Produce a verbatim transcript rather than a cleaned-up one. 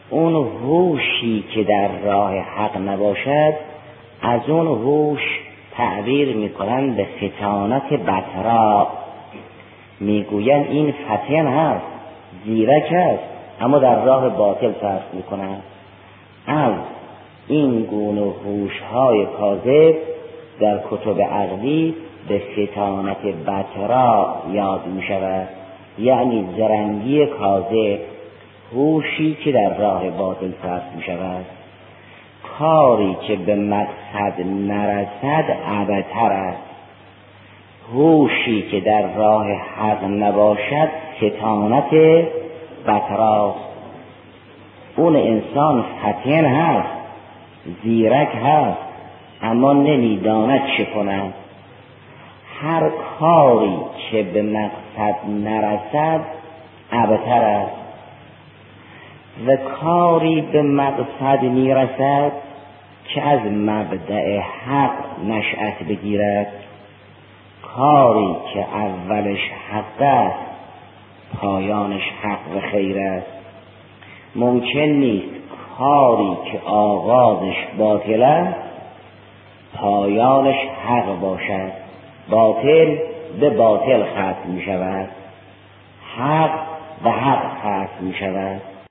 اون هوشی که در راه حق نباشد از اون هوش تعبیر میکنن به فطانت بطرا، میگوین این فطن هست، زیرک هست، اما در راه باطل صرف میکنن. از این گونه هوش‌های کاذب در کتب عقلی به فطانت بطرا یاد میشود، یعنی زرنگی کاذب، هوشی که در راه باطل صرف میشود. کاری که به مقصد نرسد ابتر است، هوشی که در راه حق نباشد فطانت بطراست. اون انسان فطن هست، زیرک هست، اما نمیداند چه کند. هر کاری که به مقصد نرسد ابتر است و کاری به مقصد میرسد که از مبدأ حق نشأت بگیرد. کاری که اولش حق است پایانش حق و خیر است. ممکن نیست کاری که آغازش باطل است پایانش حق باشد. باطل به باطل ختم می شود، حق به حق ختم می شود.